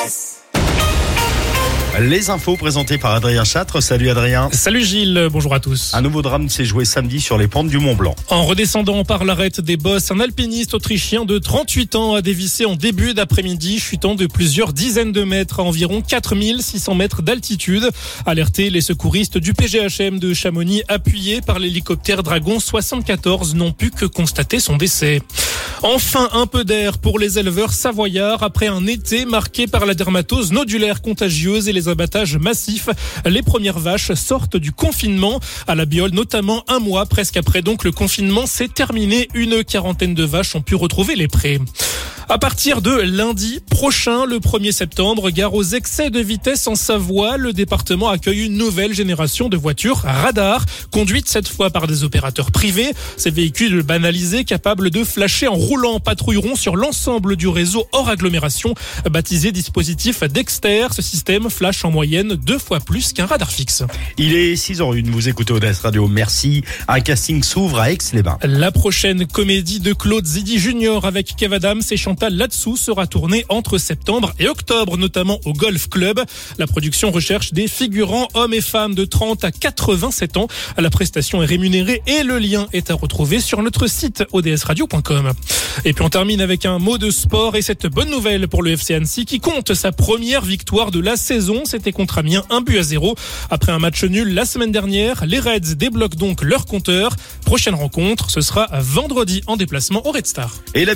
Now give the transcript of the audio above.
ODS. Les infos présentées par Adrien Châtre. Salut Adrien. Salut Gilles, bonjour à tous. Un nouveau drame s'est joué samedi sur les pentes du Mont Blanc. En redescendant par l'arête des Bosses, un alpiniste autrichien de 38 ans a dévissé en début d'après-midi, chutant de plusieurs dizaines de mètres à environ 4600 mètres d'altitude. Alertés, les secouristes du PGHM de Chamonix, appuyés par l'hélicoptère Dragon 74, n'ont pu que constater son décès. Enfin, un peu d'air pour les éleveurs savoyards après un été marqué par la dermatose nodulaire contagieuse et les abattages massifs. Les premières vaches sortent du confinement à la Biole, notamment un mois presque après donc le confinement s'est terminé. Une quarantaine de vaches ont pu retrouver les prés. À partir de lundi prochain, le 1er septembre, gare aux excès de vitesse en Savoie, le département accueille une nouvelle génération de voitures radar, conduites cette fois par des opérateurs privés. Ces véhicules banalisés, capables de flasher en roulant, patrouilleront sur l'ensemble du réseau hors agglomération. Baptisé dispositif Dexter, ce système flash en moyenne 2 fois plus qu'un radar fixe. Il est 6h01, vous écoutez ODS Radio, merci. Un casting s'ouvre à Aix-les-Bains. La prochaine comédie de Claude Zidi Junior avec Kev Adams et Chantal là-dessous sera tournée entre septembre et octobre, notamment au Golf Club. La production recherche des figurants hommes et femmes de 30 à 87 ans. La prestation est rémunérée et le lien est à retrouver sur notre site odsradio.com. Et puis on termine avec un mot de sport et cette bonne nouvelle pour le FC Annecy qui compte sa première victoire de la saison. C'était contre Amiens, 1-0. Après un match nul la semaine dernière, les Reds débloquent donc leur compteur. Prochaine rencontre, ce sera vendredi en déplacement au Red Star. Et